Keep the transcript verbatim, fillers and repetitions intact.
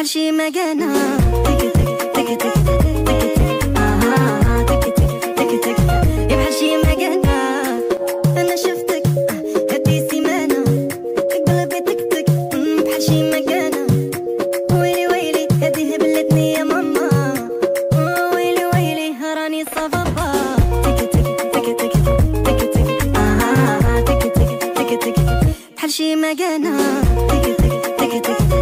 بحال شي مكانة. تك تك تك تك تك تك آه تك تك تك تك يا بحال شي مكانة. أنا شفتك هادي سيمانة قلبي تك تك بحال شي مكانة. ويلي ويلي هادي هبلتني يا ماما. ويلي ويلي راني صافابا. تك تك تك تك تك تك آه تك تك تك تك بحال شي مكانة. تك تك تك تك